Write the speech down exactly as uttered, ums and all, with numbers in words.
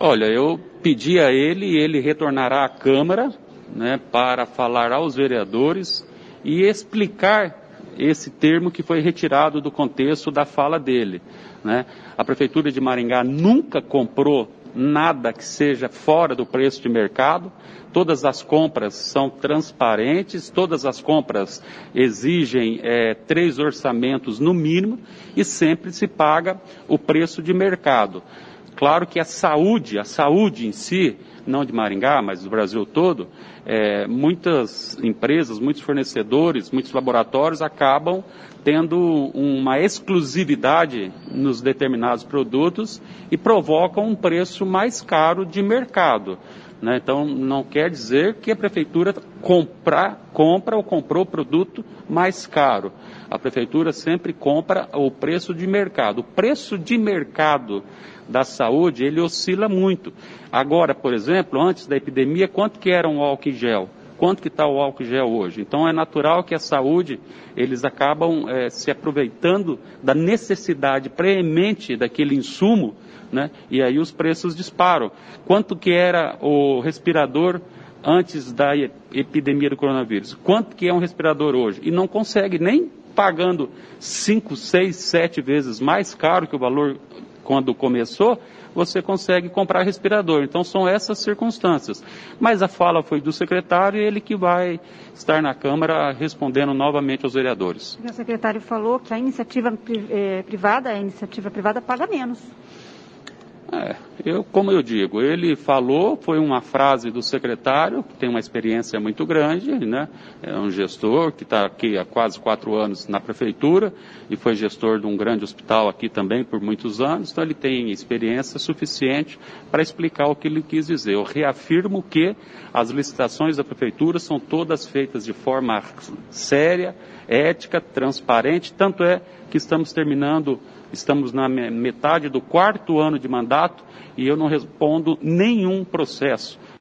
Olha, eu pedi a ele e ele retornará à Câmara, né, para falar aos vereadores e explicar esse termo que foi retirado do contexto da fala dele, né? A Prefeitura de Maringá nunca comprou nada que seja fora do preço de mercado. Todas as compras são transparentes, todas as compras exigem é, três orçamentos no mínimo e sempre se paga o preço de mercado. Claro que a saúde, a saúde em si, não de Maringá, mas do Brasil todo, é, muitas empresas, muitos fornecedores, muitos laboratórios acabam tendo uma exclusividade nos determinados produtos e provocam um preço mais caro de mercado, né? Então, não quer dizer que a Prefeitura compra, compra ou comprou produto mais caro. A Prefeitura sempre compra o preço de mercado. O preço de mercado da saúde, ele oscila muito. Agora, por exemplo, antes da epidemia, quanto que era um álcool em gel? Quanto que está o álcool em gel hoje? Então é natural que a saúde, eles acabam é, se aproveitando da necessidade preemente daquele insumo, né? E aí os preços disparam. Quanto que era o respirador antes da epidemia do coronavírus? Quanto que é um respirador hoje? E não consegue nem pagando cinco, seis, sete vezes mais caro que o valor quando começou, você consegue comprar respirador. Então, são essas circunstâncias. Mas a fala foi do secretário e ele que vai estar na Câmara respondendo novamente aos vereadores. O secretário falou que a iniciativa eh, privada, a iniciativa privada paga menos. É, eu, como eu digo, ele falou, foi uma frase do secretário, que tem uma experiência muito grande, né? É um gestor que está aqui há quase quatro anos na prefeitura e foi gestor de um grande hospital aqui também por muitos anos, então ele tem experiência suficiente para explicar o que ele quis dizer. Eu reafirmo que as licitações da prefeitura são todas feitas de forma séria, ética, transparente, tanto é que estamos terminando Estamos na metade do quarto ano de mandato e eu não respondo nenhum processo